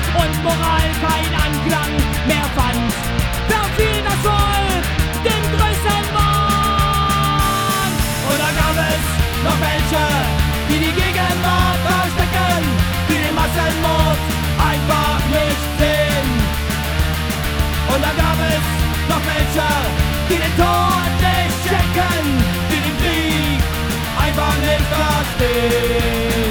und Moral kein Anklang mehr fand. Verfiel das Volk dem Größenwahn. Und da gab es noch welche, die die Gegenwart verstecken, die den Massenmord einfach nicht sehen. Und da gab es noch welche, die den Tod nicht checken, die den Krieg einfach nicht verstehen.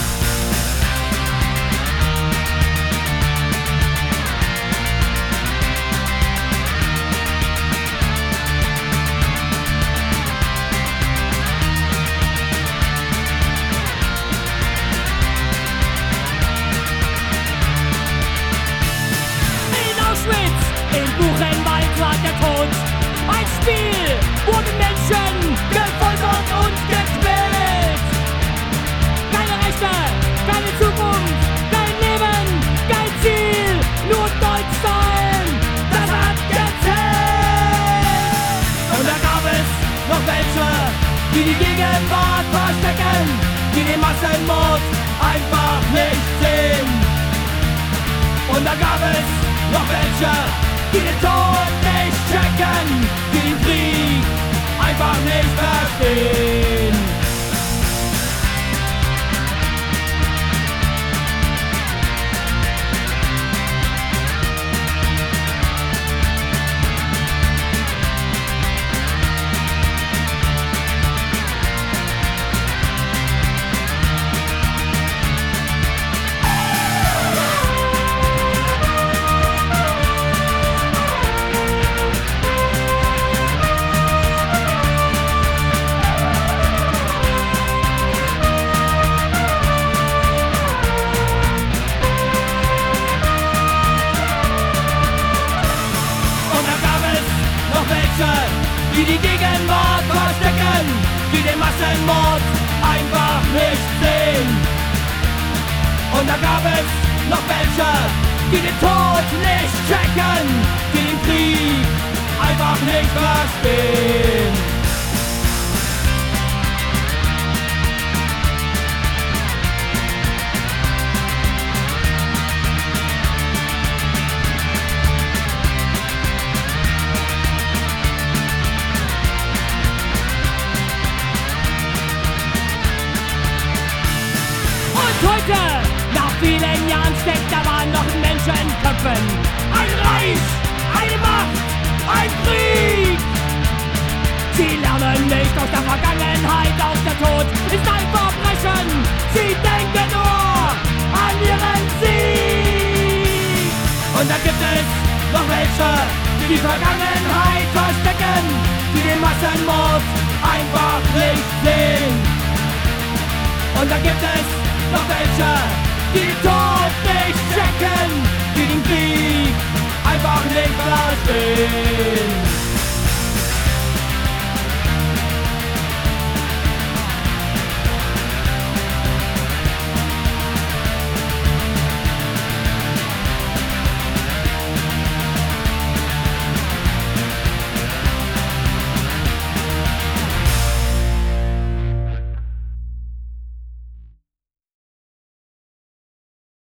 Buchenwald war der Tod. Ein Spiel wurden Menschen gefoltert und gequält. Keine Rechte, keine Zukunft, kein Leben, kein Ziel, nur Deutsch sein, das hat gezählt. Und da gab es noch welche, die die Gegenwart verstecken, die den Massenmord einfach nicht sehen. Und da gab es noch welche, die den Tod nicht checken, die den Krieg einfach nicht verstehen. Die die Gegenwart verstecken, die den Massenmord einfach nicht sehen. Und da gab es noch welche, die den Tod nicht checken, die den Krieg einfach nicht verstehen. Heute, nach vielen Jahren, steckt der Wahn noch in Menschenköpfen. Ein Reich, eine Macht, ein Krieg. Sie lernen nicht aus der Vergangenheit, auch der Tod ist ein Verbrechen. Sie denken nur an ihren Sieg. Und dann gibt es noch welche, die die Vergangenheit verstecken, die den Massenmord einfach nicht sehen. Und dann gibt es noch welche, die den Tod nicht checken, die den Krieg einfach nicht verstehen.